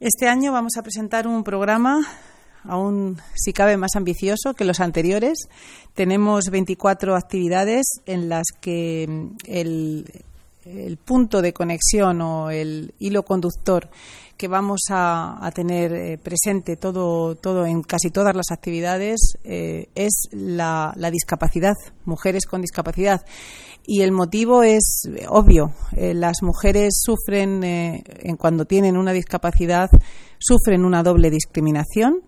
Este año vamos a presentar un programa aún, si cabe, más ambicioso que los anteriores. Tenemos 24 actividades en las que el punto de conexión o el hilo conductor que vamos a tener presente todo en casi todas las actividades es la discapacidad, mujeres con discapacidad. Y el motivo es obvio. Las mujeres sufren, cuando tienen una discapacidad, sufren una doble discriminación.